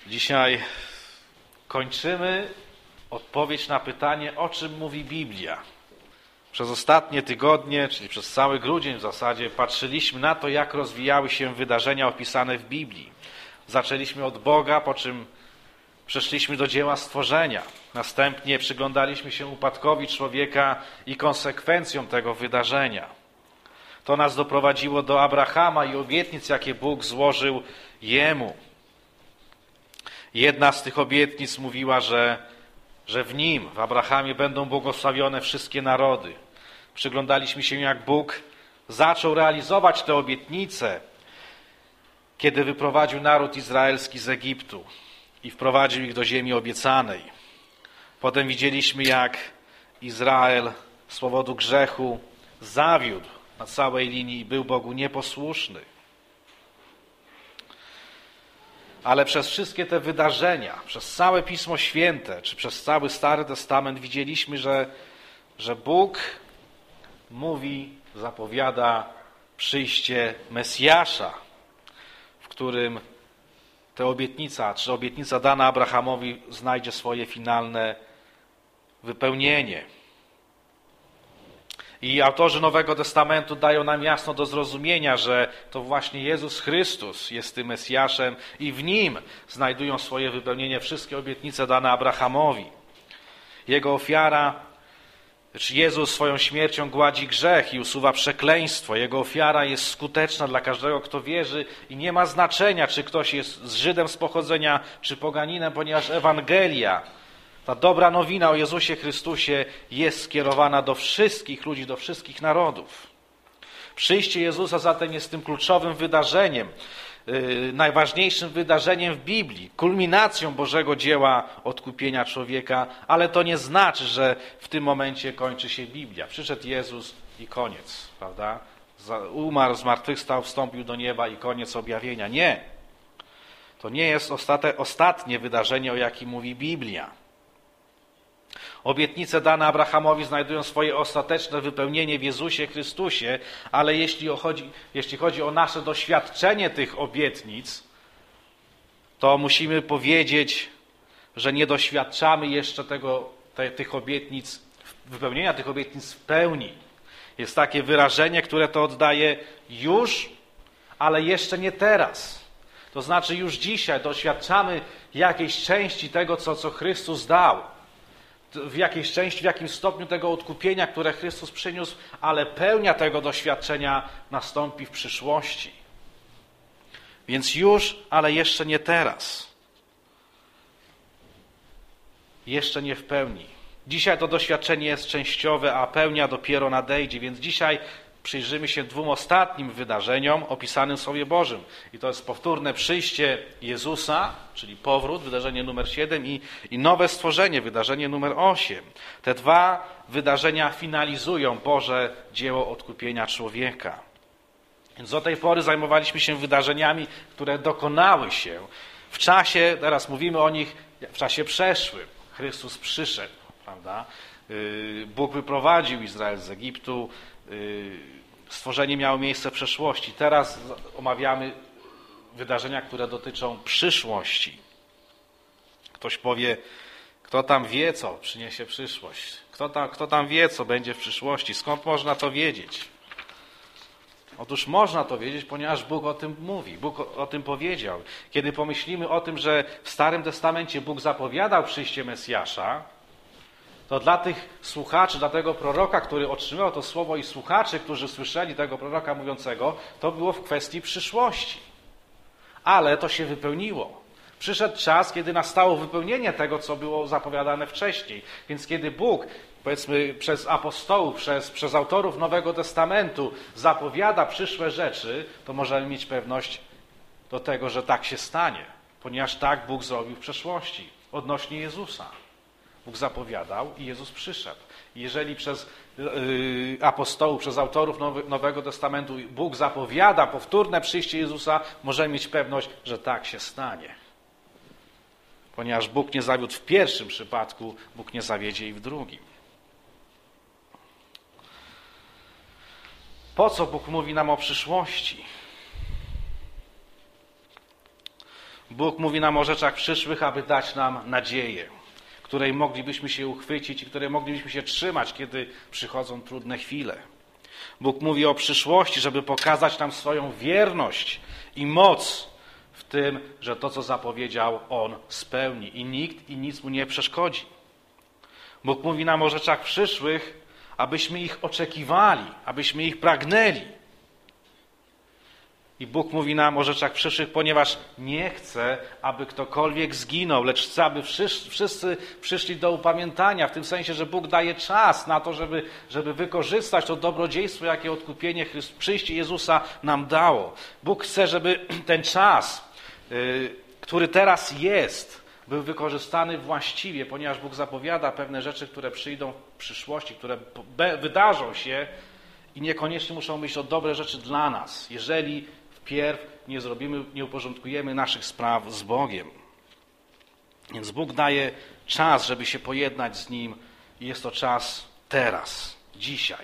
Dzisiaj kończymy odpowiedź na pytanie, o czym mówi Biblia. Przez ostatnie tygodnie, czyli przez cały grudzień w zasadzie, patrzyliśmy na to, jak rozwijały się wydarzenia opisane w Biblii. Zaczęliśmy od Boga, po czym przeszliśmy do dzieła stworzenia. Następnie przyglądaliśmy się upadkowi człowieka i konsekwencjom tego wydarzenia. To nas doprowadziło do Abrahama i obietnic, jakie Bóg złożył jemu. Jedna z tych obietnic mówiła, że w nim, w Abrahamie, będą błogosławione wszystkie narody. Przyglądaliśmy się, jak Bóg zaczął realizować te obietnice, kiedy wyprowadził naród izraelski z Egiptu i wprowadził ich do ziemi obiecanej. Potem widzieliśmy, jak Izrael z powodu grzechu zawiódł na całej linii i był Bogu nieposłuszny. Ale przez wszystkie te wydarzenia, przez całe Pismo Święte, czy przez cały Stary Testament widzieliśmy, że Bóg mówi, zapowiada przyjście Mesjasza, w którym ta obietnica, czy obietnica dana Abrahamowi znajdzie swoje finalne wypełnienie. I autorzy Nowego Testamentu dają nam jasno do zrozumienia, że to właśnie Jezus Chrystus jest tym Mesjaszem i w Nim znajdują swoje wypełnienie wszystkie obietnice dane Abrahamowi. Jego ofiara, czy Jezus swoją śmiercią gładzi grzech i usuwa przekleństwo. Jego ofiara jest skuteczna dla każdego, kto wierzy i nie ma znaczenia, czy ktoś jest Żydem z pochodzenia, czy poganinem, ponieważ Ewangelia, ta dobra nowina o Jezusie Chrystusie jest skierowana do wszystkich ludzi, do wszystkich narodów. Przyjście Jezusa zatem jest tym kluczowym wydarzeniem, najważniejszym wydarzeniem w Biblii, kulminacją Bożego dzieła odkupienia człowieka, ale to nie znaczy, że w tym momencie kończy się Biblia. Przyszedł Jezus i koniec, prawda? Umarł, zmartwychwstał, wstąpił do nieba i koniec objawienia. Nie. To nie jest ostatnie wydarzenie, o jakim mówi Biblia. Obietnice dane Abrahamowi znajdują swoje ostateczne wypełnienie w Jezusie Chrystusie, ale jeśli chodzi o nasze doświadczenie tych obietnic, to musimy powiedzieć, że nie doświadczamy jeszcze tych obietnic, wypełnienia tych obietnic w pełni. Jest takie wyrażenie, które to oddaje już, ale jeszcze nie teraz. To znaczy już dzisiaj doświadczamy jakiejś części tego, co Chrystus dał. W jakiejś części, w jakimś stopniu tego odkupienia, które Chrystus przyniósł, ale pełnia tego doświadczenia nastąpi w przyszłości. Więc już, ale jeszcze nie teraz. Jeszcze nie w pełni. Dzisiaj to doświadczenie jest częściowe, a pełnia dopiero nadejdzie, więc dzisiaj przyjrzymy się dwóm ostatnim wydarzeniom opisanym w Słowie Bożym. I to jest powtórne przyjście Jezusa, czyli powrót, wydarzenie numer 7 i nowe stworzenie, wydarzenie numer 8. Te dwa wydarzenia finalizują Boże dzieło odkupienia człowieka. Więc do tej pory zajmowaliśmy się wydarzeniami, które dokonały się w czasie, teraz mówimy o nich w czasie przeszłym. Chrystus przyszedł, prawda? Bóg wyprowadził Izrael z Egiptu, stworzenie miało miejsce w przeszłości. Teraz omawiamy wydarzenia, które dotyczą przyszłości. Ktoś powie, kto tam wie, co przyniesie przyszłość? Kto tam wie, co będzie w przyszłości? Skąd można to wiedzieć? Otóż można to wiedzieć, ponieważ Bóg o tym mówi, Bóg o tym powiedział. Kiedy pomyślimy o tym, że w Starym Testamencie Bóg zapowiadał przyjście Mesjasza, to dla tych słuchaczy, dla tego proroka, który otrzymał to słowo i słuchaczy, którzy słyszeli tego proroka mówiącego, to było w kwestii przyszłości. Ale to się wypełniło. Przyszedł czas, kiedy nastało wypełnienie tego, co było zapowiadane wcześniej. Więc kiedy Bóg, powiedzmy przez apostołów, przez autorów Nowego Testamentu zapowiada przyszłe rzeczy, to możemy mieć pewność do tego, że tak się stanie. Ponieważ tak Bóg zrobił w przeszłości odnośnie Jezusa. Bóg zapowiadał i Jezus przyszedł. Jeżeli przez apostołów, przez autorów Nowego Testamentu Bóg zapowiada powtórne przyjście Jezusa, możemy mieć pewność, że tak się stanie. Ponieważ Bóg nie zawiódł w pierwszym przypadku, Bóg nie zawiedzie i w drugim. Po co Bóg mówi nam o przyszłości? Bóg mówi nam o rzeczach przyszłych, aby dać nam nadzieję, której moglibyśmy się uchwycić i której moglibyśmy się trzymać, kiedy przychodzą trudne chwile. Bóg mówi o przyszłości, żeby pokazać nam swoją wierność i moc w tym, że to, co zapowiedział, On spełni i nikt i nic Mu nie przeszkodzi. Bóg mówi nam o rzeczach przyszłych, abyśmy ich oczekiwali, abyśmy ich pragnęli. I Bóg mówi nam o rzeczach przyszłych, ponieważ nie chce, aby ktokolwiek zginął, lecz chce, aby wszyscy przyszli do upamiętania, w tym sensie, że Bóg daje czas na to, żeby wykorzystać to dobrodziejstwo, jakie odkupienie, przyjście Jezusa nam dało. Bóg chce, żeby ten czas, który teraz jest, był wykorzystany właściwie, ponieważ Bóg zapowiada pewne rzeczy, które przyjdą w przyszłości, które wydarzą się i niekoniecznie muszą być to dobre rzeczy dla nas, jeżeli wpierw nie uporządkujemy naszych spraw z Bogiem. Więc Bóg daje czas, żeby się pojednać z Nim i jest to czas teraz, dzisiaj.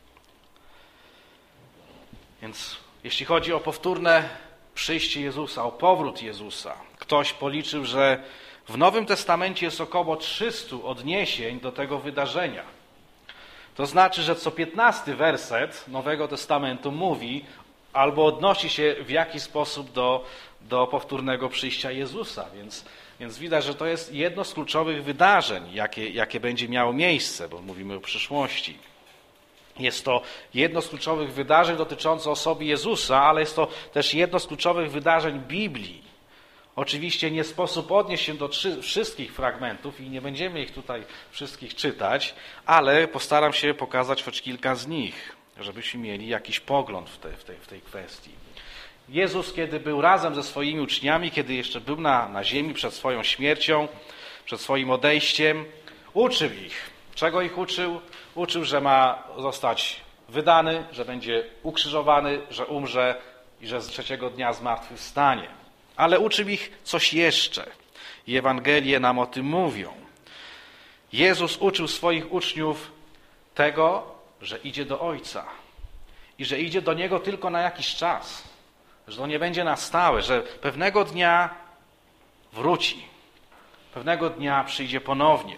Więc jeśli chodzi o powtórne przyjście Jezusa, o powrót Jezusa, ktoś policzył, że w Nowym Testamencie jest około 300 odniesień do tego wydarzenia. To znaczy, że co 15 werset Nowego Testamentu mówi albo odnosi się w jakiś sposób do powtórnego przyjścia Jezusa. Więc widać, że to jest jedno z kluczowych wydarzeń, jakie będzie miało miejsce, bo mówimy o przyszłości. Jest to jedno z kluczowych wydarzeń dotyczące osoby Jezusa, ale jest to też jedno z kluczowych wydarzeń Biblii. Oczywiście nie sposób odnieść się do wszystkich fragmentów i nie będziemy ich tutaj wszystkich czytać, ale postaram się pokazać choć kilka z nich, żebyśmy mieli jakiś pogląd w tej kwestii. Jezus, kiedy był razem ze swoimi uczniami, kiedy jeszcze był na ziemi przed swoją śmiercią, przed swoim odejściem, uczył ich. Czego ich uczył? Uczył, że ma zostać wydany, że będzie ukrzyżowany, że umrze i że z trzeciego dnia zmartwychwstanie. Ale uczył ich coś jeszcze. I Ewangelie nam o tym mówią. Jezus uczył swoich uczniów tego, że idzie do Ojca i że idzie do Niego tylko na jakiś czas, że to nie będzie na stałe, że pewnego dnia wróci, pewnego dnia przyjdzie ponownie.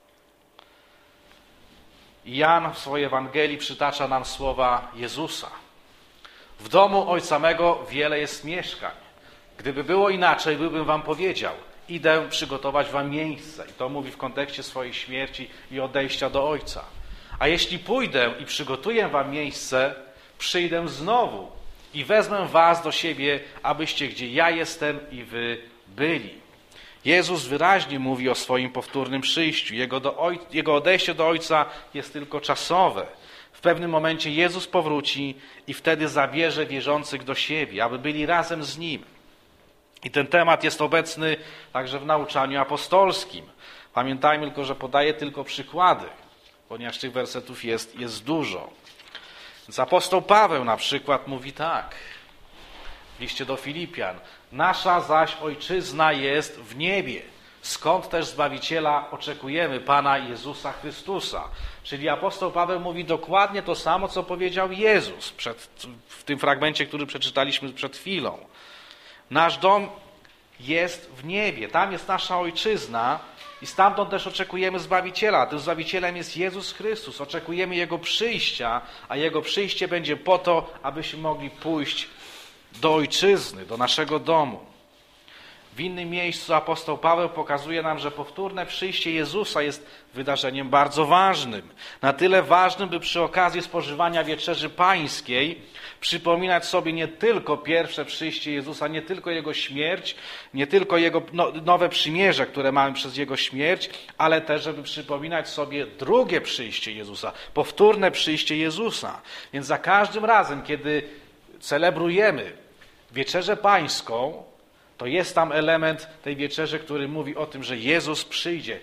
I Jan w swojej Ewangelii przytacza nam słowa Jezusa. W domu Ojca mego wiele jest mieszkań. Gdyby było inaczej, byłbym wam powiedział, idę przygotować wam miejsce. I to mówi w kontekście swojej śmierci i odejścia do Ojca. A jeśli pójdę i przygotuję wam miejsce, przyjdę znowu i wezmę was do siebie, abyście gdzie ja jestem i wy byli. Jezus wyraźnie mówi o swoim powtórnym przyjściu. Jego odejście do Ojca jest tylko czasowe. W pewnym momencie Jezus powróci i wtedy zabierze wierzących do siebie, aby byli razem z Nim. I ten temat jest obecny także w nauczaniu apostolskim. Pamiętajmy tylko, że podaję tylko przykłady, ponieważ tych wersetów jest dużo. Więc apostoł Paweł na przykład mówi tak w liście do Filipian. Nasza zaś ojczyzna jest w niebie, skąd też Zbawiciela oczekujemy, Pana Jezusa Chrystusa. Czyli apostoł Paweł mówi dokładnie to samo, co powiedział Jezus w tym fragmencie, który przeczytaliśmy przed chwilą. Nasz dom jest w niebie, tam jest nasza ojczyzna i stamtąd też oczekujemy Zbawiciela. Tym Zbawicielem jest Jezus Chrystus. Oczekujemy Jego przyjścia, a Jego przyjście będzie po to, abyśmy mogli pójść do ojczyzny, do naszego domu. W innym miejscu apostoł Paweł pokazuje nam, że powtórne przyjście Jezusa jest wydarzeniem bardzo ważnym. Na tyle ważnym, by przy okazji spożywania wieczerzy pańskiej przypominać sobie nie tylko pierwsze przyjście Jezusa, nie tylko Jego śmierć, nie tylko Jego nowe przymierze, które mamy przez Jego śmierć, ale też, żeby przypominać sobie drugie przyjście Jezusa, powtórne przyjście Jezusa. Więc za każdym razem, kiedy celebrujemy wieczerzę pańską, to jest tam element tej wieczerzy, który mówi o tym, że Jezus przyjdzie.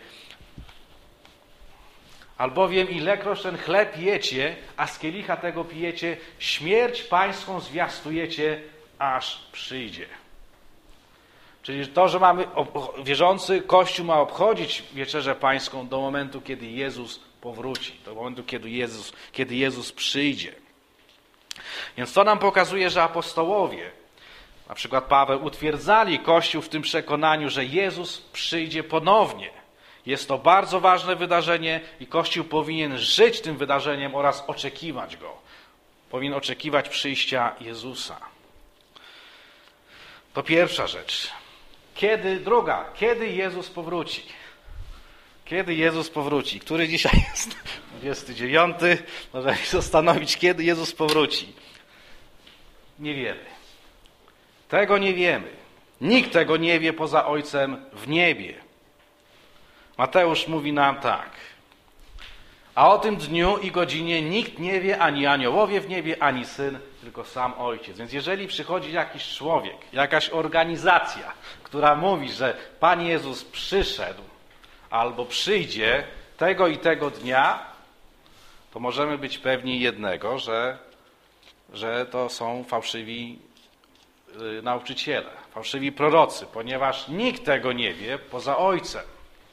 Albowiem ilekroć ten chleb jecie, a z kielicha tego pijecie, śmierć pańską zwiastujecie, aż przyjdzie. Czyli to, że wierzący Kościół ma obchodzić wieczerzę pańską do momentu, kiedy Jezus powróci, do momentu, kiedy Jezus przyjdzie. Więc to nam pokazuje, że apostołowie, na przykład Paweł, utwierdzali Kościół w tym przekonaniu, że Jezus przyjdzie ponownie. Jest to bardzo ważne wydarzenie i Kościół powinien żyć tym wydarzeniem oraz oczekiwać go. Powinien oczekiwać przyjścia Jezusa. To pierwsza rzecz. Druga, kiedy Jezus powróci? Kiedy Jezus powróci? Który dzisiaj jest? 29. Możemy się zastanowić, kiedy Jezus powróci. Nie wiemy. Tego nie wiemy. Nikt tego nie wie poza Ojcem w niebie. Mateusz mówi nam tak. A o tym dniu i godzinie nikt nie wie, ani aniołowie w niebie, ani Syn, tylko sam Ojciec. Więc jeżeli przychodzi jakiś człowiek, jakaś organizacja, która mówi, że Pan Jezus przyszedł albo przyjdzie tego i tego dnia, to możemy być pewni jednego, że to są fałszywi nauczyciele, fałszywi prorocy, ponieważ nikt tego nie wie poza Ojcem.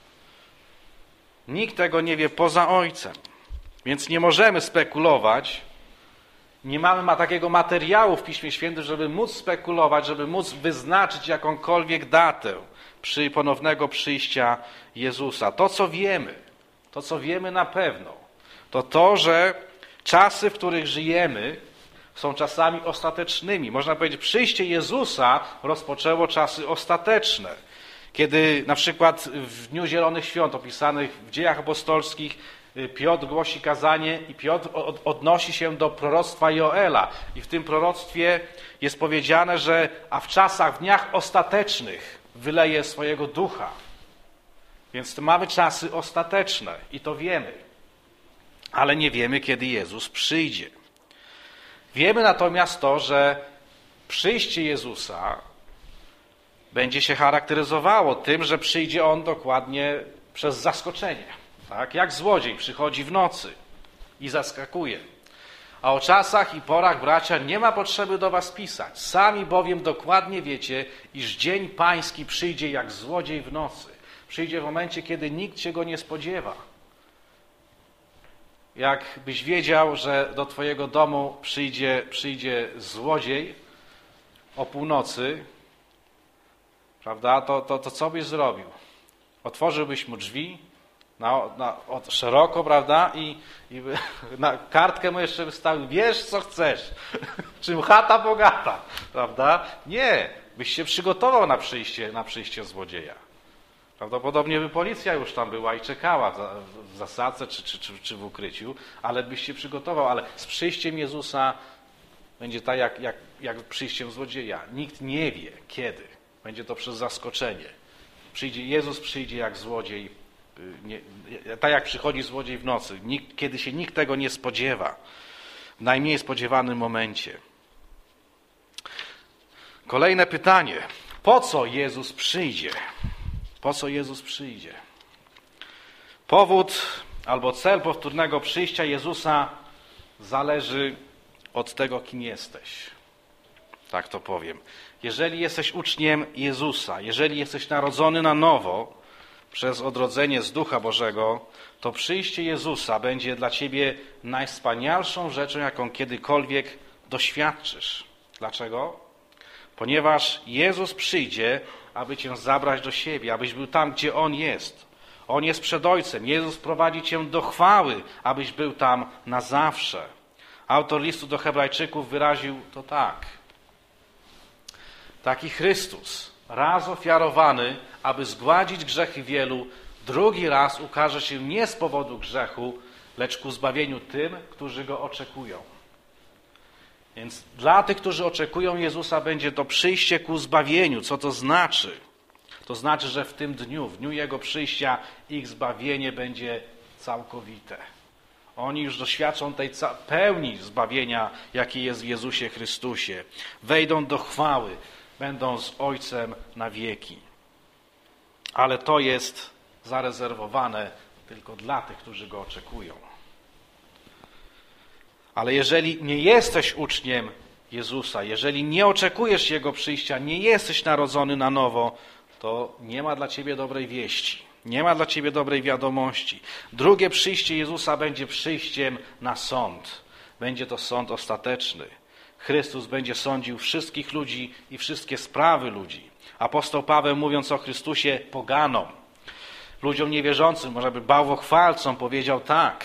Nikt tego nie wie poza Ojcem. Więc nie możemy spekulować, nie mamy takiego materiału w Piśmie Świętym, żeby móc spekulować, żeby móc wyznaczyć jakąkolwiek datę ponownego przyjścia Jezusa. To, co wiemy na pewno, to, że czasy, w których żyjemy, są czasami ostatecznymi. Można powiedzieć, przyjście Jezusa rozpoczęło czasy ostateczne. Kiedy na przykład w Dniu Zielonych Świąt opisanych w Dziejach Apostolskich Piotr głosi kazanie i Piotr odnosi się do proroctwa Joela. I w tym proroctwie jest powiedziane, że w czasach, w dniach ostatecznych wyleje swojego ducha. Więc mamy czasy ostateczne i to wiemy. Ale nie wiemy, kiedy Jezus przyjdzie. Wiemy natomiast to, że przyjście Jezusa będzie się charakteryzowało tym, że przyjdzie On dokładnie przez zaskoczenie. Tak? Jak złodziej przychodzi w nocy i zaskakuje. A o czasach i porach, bracia, nie ma potrzeby do was pisać. Sami bowiem dokładnie wiecie, iż dzień pański przyjdzie jak złodziej w nocy. Przyjdzie w momencie, kiedy nikt się go nie spodziewa. Jakbyś wiedział, że do twojego domu przyjdzie złodziej o północy, prawda, to co byś zrobił? Otworzyłbyś mu drzwi szeroko, prawda, i na kartkę mu jeszcze wystawił, wiesz co chcesz, czym chata bogata, prawda? Nie, byś się przygotował na przyjście złodzieja. Prawdopodobnie by policja już tam była i czekała w zasadzce czy w ukryciu, ale byś się przygotował, ale z przyjściem Jezusa będzie tak jak przyjściem złodzieja. Nikt nie wie kiedy. Będzie to przez zaskoczenie. Jezus przyjdzie jak złodziej, tak jak przychodzi złodziej w nocy, kiedy się nikt tego nie spodziewa, w najmniej spodziewanym momencie. Kolejne pytanie. Po co Jezus przyjdzie? Po co Jezus przyjdzie? Powód albo cel powtórnego przyjścia Jezusa zależy od tego, kim jesteś. Tak to powiem. Jeżeli jesteś uczniem Jezusa, jeżeli jesteś narodzony na nowo przez odrodzenie z Ducha Bożego, to przyjście Jezusa będzie dla ciebie najwspanialszą rzeczą, jaką kiedykolwiek doświadczysz. Dlaczego? Ponieważ Jezus przyjdzie, aby cię zabrać do siebie, abyś był tam, gdzie On jest. On jest przed Ojcem. Jezus prowadzi cię do chwały, abyś był tam na zawsze. Autor listu do Hebrajczyków wyraził to tak. Taki Chrystus, raz ofiarowany, aby zgładzić grzechy wielu, drugi raz ukaże się nie z powodu grzechu, lecz ku zbawieniu tym, którzy Go oczekują. Więc dla tych, którzy oczekują Jezusa, będzie to przyjście ku zbawieniu. Co to znaczy? To znaczy, że w tym dniu, w dniu Jego przyjścia, ich zbawienie będzie całkowite. Oni już doświadczą tej pełni zbawienia, jaki jest w Jezusie Chrystusie. Wejdą do chwały, będą z Ojcem na wieki. Ale to jest zarezerwowane tylko dla tych, którzy Go oczekują. Ale jeżeli nie jesteś uczniem Jezusa, jeżeli nie oczekujesz Jego przyjścia, nie jesteś narodzony na nowo, to nie ma dla ciebie dobrej wieści. Nie ma dla ciebie dobrej wiadomości. Drugie przyjście Jezusa będzie przyjściem na sąd. Będzie to sąd ostateczny. Chrystus będzie sądził wszystkich ludzi i wszystkie sprawy ludzi. Apostoł Paweł, mówiąc o Chrystusie poganom, ludziom niewierzącym, może by bałwochwalcom, powiedział tak: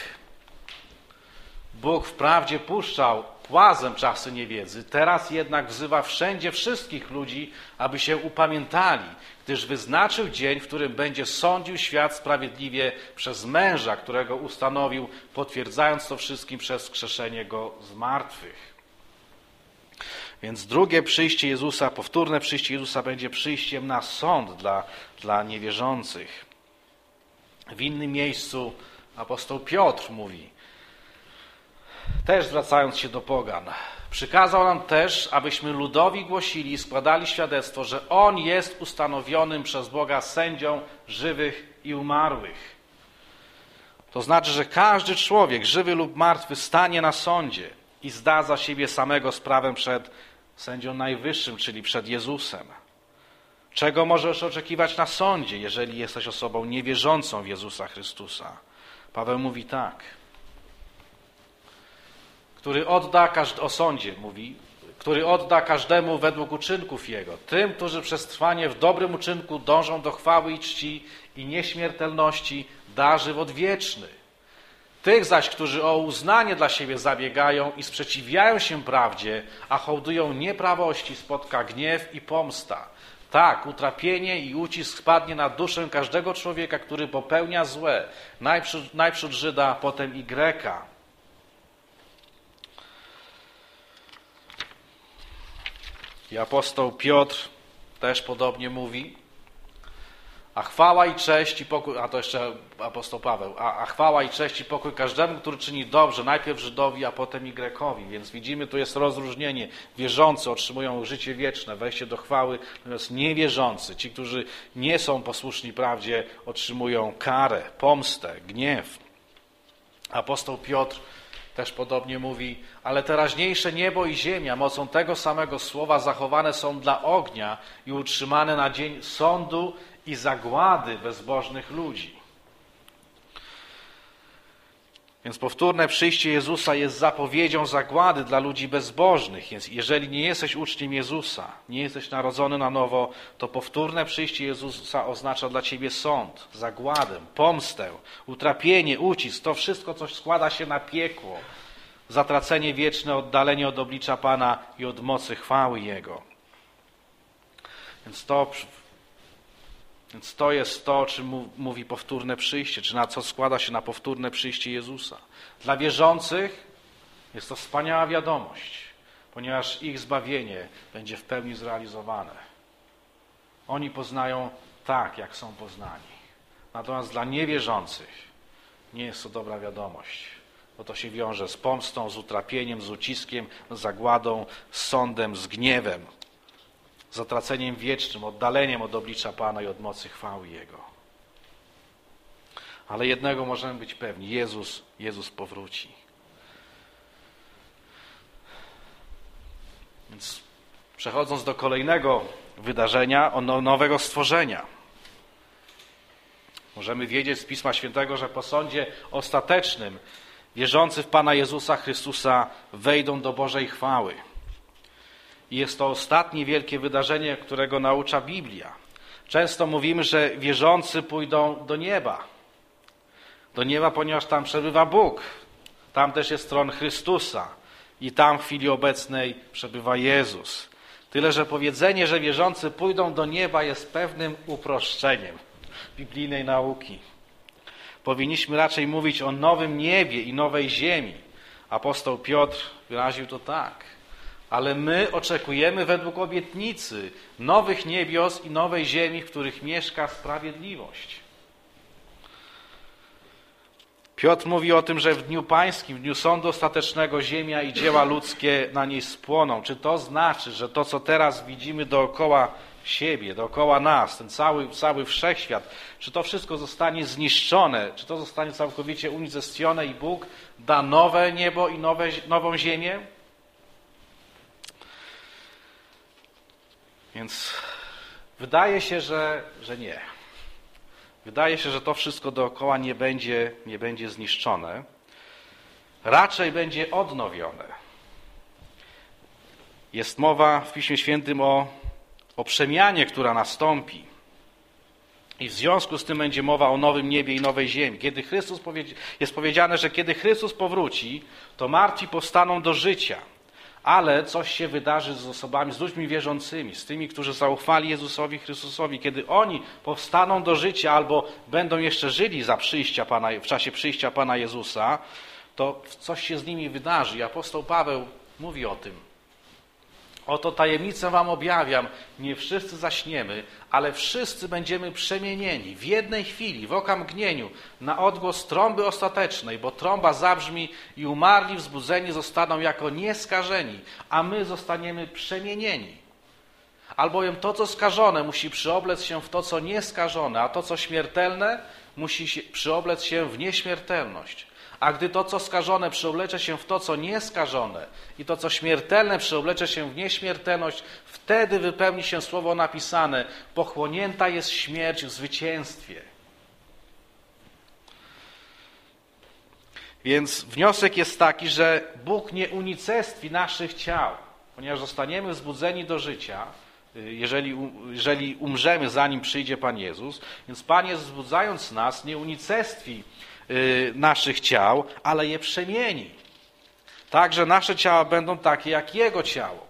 Bóg wprawdzie puszczał płazem czasy niewiedzy, teraz jednak wzywa wszędzie wszystkich ludzi, aby się upamiętali, gdyż wyznaczył dzień, w którym będzie sądził świat sprawiedliwie przez męża, którego ustanowił, potwierdzając to wszystkim przez wskrzeszenie go z martwych. Więc drugie przyjście Jezusa, powtórne przyjście Jezusa będzie przyjściem na sąd dla niewierzących. W innym miejscu apostoł Piotr mówi, też zwracając się do pogan, przykazał nam też, abyśmy ludowi głosili i składali świadectwo, że On jest ustanowionym przez Boga sędzią żywych i umarłych. To znaczy, że każdy człowiek, żywy lub martwy, stanie na sądzie i zda za siebie samego sprawę przed sędzią najwyższym, czyli przed Jezusem. Czego możesz oczekiwać na sądzie, jeżeli jesteś osobą niewierzącą w Jezusa Chrystusa? Paweł mówi tak, który odda każdemu według uczynków jego, tym, którzy przez trwanie w dobrym uczynku dążą do chwały i czci i nieśmiertelności, da żywot wieczny. Tych zaś, którzy o uznanie dla siebie zabiegają i sprzeciwiają się prawdzie, a hołdują nieprawości, spotka gniew i pomsta. Tak, utrapienie i ucisk spadnie na duszę każdego człowieka, który popełnia złe, najprzód Żyda, potem i Greka. I apostoł Piotr też podobnie mówi, a chwała i cześć i pokój, a to jeszcze apostoł Paweł, a chwała i cześć i pokój każdemu, który czyni dobrze, najpierw Żydowi, a potem i Grekowi. Więc widzimy, tu jest rozróżnienie. Wierzący otrzymują życie wieczne, wejście do chwały, natomiast niewierzący, ci, którzy nie są posłuszni prawdzie, otrzymują karę, pomstę, gniew. Apostoł Piotr też podobnie mówi, ale teraźniejsze niebo i ziemia mocą tego samego słowa zachowane są dla ognia i utrzymane na dzień sądu i zagłady bezbożnych ludzi. Więc powtórne przyjście Jezusa jest zapowiedzią zagłady dla ludzi bezbożnych. Więc jeżeli nie jesteś uczniem Jezusa, nie jesteś narodzony na nowo, to powtórne przyjście Jezusa oznacza dla ciebie sąd, zagładę, pomstę, utrapienie, ucisk. To wszystko, co składa się na piekło. Zatracenie wieczne, oddalenie od oblicza Pana i od mocy chwały Jego. Więc to jest to, o czym mówi powtórne przyjście, czy na co składa się na powtórne przyjście Jezusa. Dla wierzących jest to wspaniała wiadomość, ponieważ ich zbawienie będzie w pełni zrealizowane. Oni poznają tak, jak są poznani. Natomiast dla niewierzących nie jest to dobra wiadomość, bo to się wiąże z pomstą, z utrapieniem, z uciskiem, z zagładą, z sądem, z gniewem, zatraceniem wiecznym, oddaleniem od oblicza Pana i od mocy chwały Jego. Ale jednego możemy być pewni, Jezus powróci. Więc przechodząc do kolejnego wydarzenia, nowego stworzenia. Możemy wiedzieć z Pisma Świętego, że po sądzie ostatecznym wierzący w Pana Jezusa Chrystusa wejdą do Bożej chwały. I jest to ostatnie wielkie wydarzenie, którego naucza Biblia. Często mówimy, że wierzący pójdą do nieba. Do nieba, ponieważ tam przebywa Bóg. Tam też jest tron Chrystusa. I tam w chwili obecnej przebywa Jezus. Tyle, że powiedzenie, że wierzący pójdą do nieba, jest pewnym uproszczeniem biblijnej nauki. Powinniśmy raczej mówić o nowym niebie i nowej ziemi. Apostoł Piotr wyraził to tak. Ale my oczekujemy według obietnicy nowych niebios i nowej ziemi, w których mieszka sprawiedliwość. Piotr mówi o tym, że w dniu pańskim, w dniu sądu ostatecznego ziemia i dzieła ludzkie na niej spłoną. Czy to znaczy, że to, co teraz widzimy dookoła siebie, dookoła nas, ten cały wszechświat, czy to wszystko zostanie zniszczone, czy to zostanie całkowicie unicestwione i Bóg da nowe niebo i nową ziemię? Więc wydaje się, że nie. Wydaje się, że to wszystko dookoła nie będzie zniszczone. Raczej będzie odnowione. Jest mowa w Piśmie Świętym o przemianie, która nastąpi. I w związku z tym będzie mowa o nowym niebie i nowej ziemi. Jest powiedziane, że kiedy Chrystus powróci, to martwi powstaną do życia. Ale coś się wydarzy z osobami, z ludźmi wierzącymi, z tymi, którzy zaufali Jezusowi Chrystusowi. Kiedy oni powstaną do życia albo będą jeszcze żyli w czasie przyjścia Pana Jezusa, to coś się z nimi wydarzy. I apostoł Paweł mówi o tym. Oto tajemnicę wam objawiam, nie wszyscy zaśniemy, ale wszyscy będziemy przemienieni w jednej chwili, w okamgnieniu, na odgłos trąby ostatecznej, bo trąba zabrzmi i umarli wzbudzeni zostaną jako nieskażeni, a my zostaniemy przemienieni. Albowiem to, co skażone, musi przyoblec się w to, co nieskażone, a to, co śmiertelne, musi przyoblec się w nieśmiertelność. A gdy to, co skażone, przeoblecze się w to, co nieskażone i to, co śmiertelne, przeoblecze się w nieśmiertelność, wtedy wypełni się słowo napisane: pochłonięta jest śmierć w zwycięstwie. Więc wniosek jest taki, że Bóg nie unicestwi naszych ciał, ponieważ zostaniemy wzbudzeni do życia, jeżeli umrzemy, zanim przyjdzie Pan Jezus. Więc Pan Jezus, wzbudzając nas, nie unicestwi naszych ciał, ale je przemieni. Tak, że nasze ciała będą takie jak Jego ciało.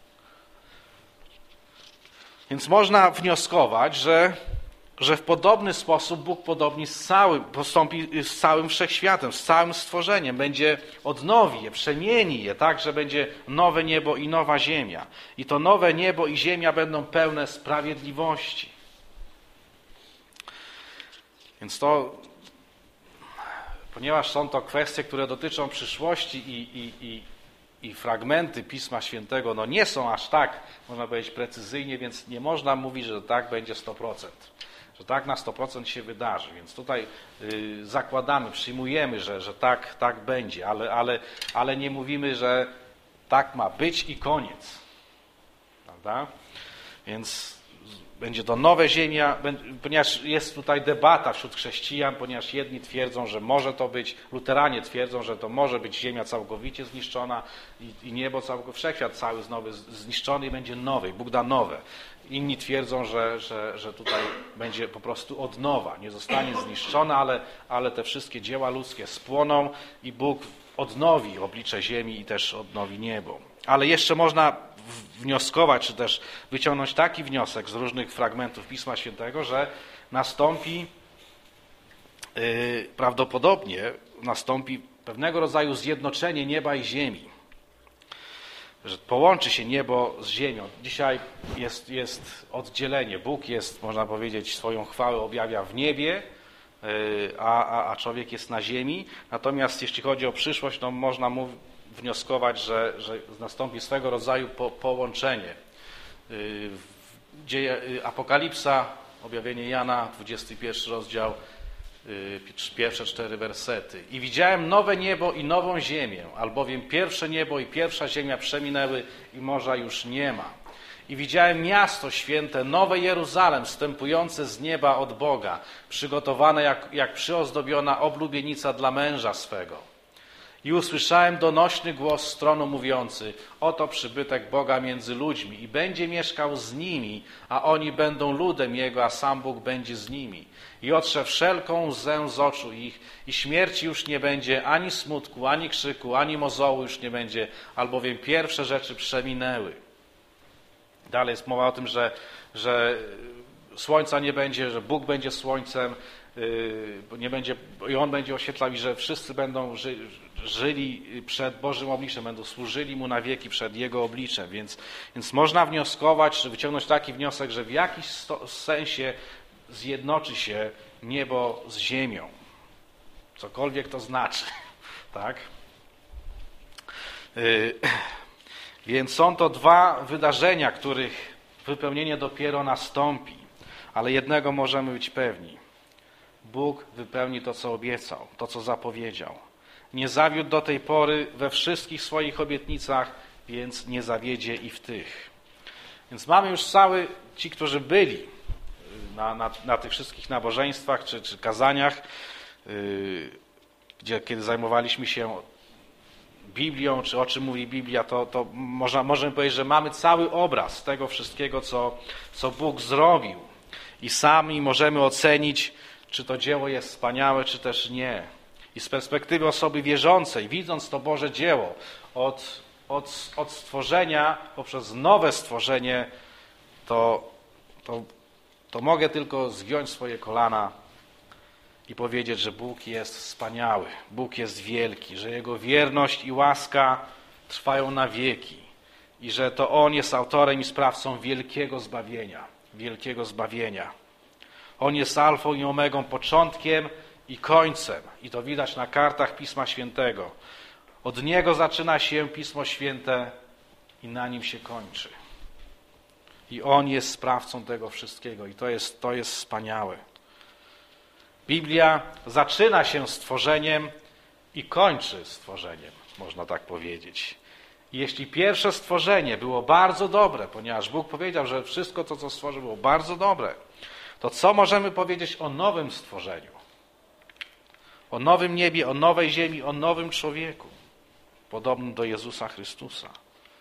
Więc można wnioskować, że w podobny sposób Bóg postąpi z całym wszechświatem, z całym stworzeniem. Odnowi je, przemieni je, tak, że będzie nowe niebo i nowa ziemia. I to nowe niebo i ziemia będą pełne sprawiedliwości. Więc ponieważ są to kwestie, które dotyczą przyszłości i fragmenty Pisma Świętego nie są aż tak, można powiedzieć, precyzyjnie, więc nie można mówić, że tak będzie 100%. Że tak na 100% się wydarzy. Więc tutaj zakładamy, przyjmujemy, że tak będzie, ale nie mówimy, że tak ma być i koniec. Prawda? Więc będzie to nowe ziemia, ponieważ jest tutaj debata wśród chrześcijan, ponieważ jedni twierdzą, że może to być, luteranie twierdzą, że to może być ziemia całkowicie zniszczona i niebo, wszechświat cały znowu zniszczony i będzie nowy, Bóg da nowe. Inni twierdzą, że tutaj będzie po prostu od nowa, nie zostanie zniszczona, ale te wszystkie dzieła ludzkie spłoną i Bóg odnowi oblicze ziemi i też odnowi niebo. Ale jeszcze można wnioskować, czy też wyciągnąć taki wniosek z różnych fragmentów Pisma Świętego, że prawdopodobnie nastąpi pewnego rodzaju zjednoczenie nieba i ziemi. Że połączy się niebo z ziemią. Dzisiaj jest oddzielenie. Bóg jest, można powiedzieć, swoją chwałę objawia w niebie, a człowiek jest na ziemi. Natomiast jeśli chodzi o przyszłość, można wnioskować, że nastąpi swego rodzaju połączenie. Apokalipsa, objawienie Jana, 21 rozdział, pierwsze 4 wersety. I widziałem nowe niebo i nową ziemię, albowiem pierwsze niebo i pierwsza ziemia przeminęły i morza już nie ma. I widziałem miasto święte, nowe Jeruzalem, wstępujące z nieba od Boga, przygotowane jak przyozdobiona oblubienica dla męża swego. I usłyszałem donośny głos z tronu mówiący: oto przybytek Boga między ludźmi i będzie mieszkał z nimi, a oni będą ludem Jego, a sam Bóg będzie z nimi. I otrze wszelką łzę z oczu ich i śmierci już nie będzie, ani smutku, ani krzyku, ani mozołu już nie będzie, albowiem pierwsze rzeczy przeminęły. Dalej jest mowa o tym, że słońca nie będzie, że Bóg będzie słońcem, nie będzie, i On będzie oświetlał, i że wszyscy będą żyli przed Bożym obliczem, będą służyli Mu na wieki przed Jego obliczem. Więc można wnioskować, wyciągnąć taki wniosek, że w jakiś sensie zjednoczy się niebo z ziemią. Cokolwiek to znaczy. Tak? Więc są to dwa wydarzenia, których wypełnienie dopiero nastąpi. Ale jednego możemy być pewni. Bóg wypełni to, co obiecał, to, co zapowiedział. Nie zawiódł do tej pory we wszystkich swoich obietnicach, więc nie zawiedzie i w tych. Więc mamy już ci, którzy byli na tych wszystkich nabożeństwach czy kazaniach, kiedy zajmowaliśmy się Biblią, czy o czym mówi Biblia, to możemy powiedzieć, że mamy cały obraz tego wszystkiego, co Bóg zrobił. I sami możemy ocenić, czy to dzieło jest wspaniałe, czy też nie. I z perspektywy osoby wierzącej, widząc to Boże dzieło od stworzenia poprzez nowe stworzenie, to mogę tylko zgiąć swoje kolana i powiedzieć, że Bóg jest wspaniały, Bóg jest wielki, że Jego wierność i łaska trwają na wieki i że to On jest autorem i sprawcą wielkiego zbawienia, wielkiego zbawienia. On jest alfą i omegą, początkiem i końcem. I to widać na kartach Pisma Świętego. Od Niego zaczyna się Pismo Święte i na Nim się kończy. I On jest sprawcą tego wszystkiego. I to jest wspaniałe. Biblia zaczyna się stworzeniem i kończy stworzeniem, można tak powiedzieć. I jeśli pierwsze stworzenie było bardzo dobre, ponieważ Bóg powiedział, że wszystko to, co stworzył, było bardzo dobre, to co możemy powiedzieć o nowym stworzeniu? O nowym niebie, o nowej ziemi, o nowym człowieku, podobnym do Jezusa Chrystusa.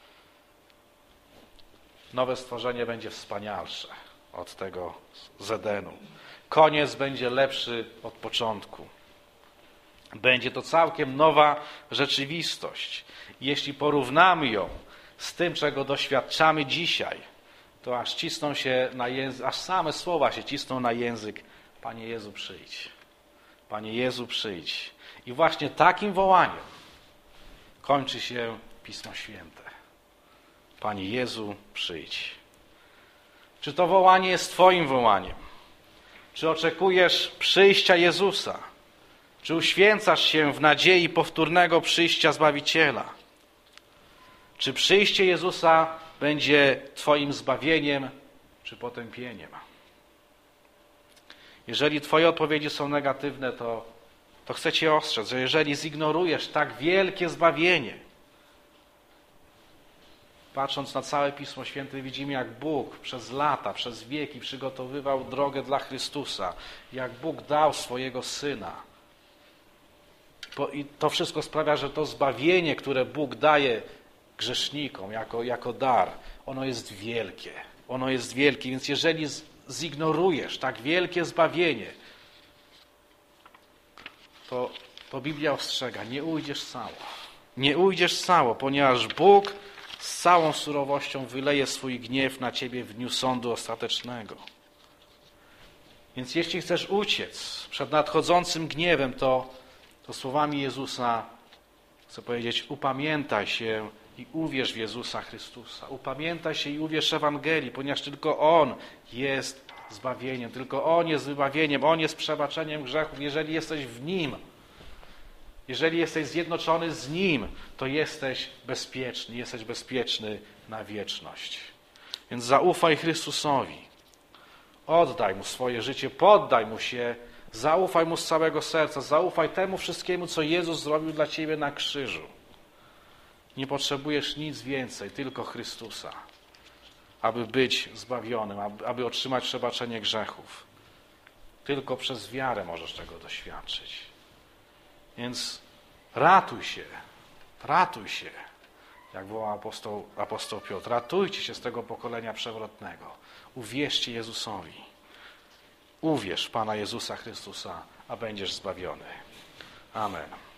Nowe stworzenie będzie wspanialsze od tego z Edenu. Koniec będzie lepszy od początku. Będzie to całkiem nowa rzeczywistość. Jeśli porównamy ją z tym, czego doświadczamy dzisiaj, to aż cisną się na język, aż same słowa się cisną na język. Panie Jezu, przyjdź. Panie Jezu, przyjdź. I właśnie takim wołaniem kończy się Pismo Święte. Panie Jezu, przyjdź. Czy to wołanie jest Twoim wołaniem? Czy oczekujesz przyjścia Jezusa? Czy uświęcasz się w nadziei powtórnego przyjścia Zbawiciela? Czy przyjście Jezusa będzie Twoim zbawieniem, czy potępieniem? Jeżeli Twoje odpowiedzi są negatywne, to chcę Cię ostrzec, że jeżeli zignorujesz tak wielkie zbawienie, patrząc na całe Pismo Święte, widzimy, jak Bóg przez lata, przez wieki przygotowywał drogę dla Chrystusa, jak Bóg dał swojego Syna. I to wszystko sprawia, że to zbawienie, które Bóg daje grzesznikom jako dar, ono jest wielkie. Ono jest wielkie, więc jeżeli zignorujesz tak wielkie zbawienie, to Biblia ostrzega, nie ujdziesz cało. Nie ujdziesz cało, ponieważ Bóg z całą surowością wyleje swój gniew na ciebie w dniu sądu ostatecznego. Więc jeśli chcesz uciec przed nadchodzącym gniewem, to słowami Jezusa chcę powiedzieć, upamiętaj się i uwierz w Jezusa Chrystusa. Upamiętaj się i uwierz Ewangelii, ponieważ tylko On jest zbawieniem, tylko On jest wybawieniem, On jest przebaczeniem grzechów. Jeżeli jesteś w Nim, jeżeli jesteś zjednoczony z Nim, to jesteś bezpieczny na wieczność. Więc zaufaj Chrystusowi. Oddaj Mu swoje życie, poddaj Mu się, zaufaj Mu z całego serca, zaufaj temu wszystkiemu, co Jezus zrobił dla ciebie na krzyżu. Nie potrzebujesz nic więcej, tylko Chrystusa, aby być zbawionym, aby otrzymać przebaczenie grzechów. Tylko przez wiarę możesz tego doświadczyć. Więc ratuj się, jak wołał apostoł Piotr. Ratujcie się z tego pokolenia przewrotnego. Uwierzcie Jezusowi. Uwierz w Pana Jezusa Chrystusa, a będziesz zbawiony. Amen.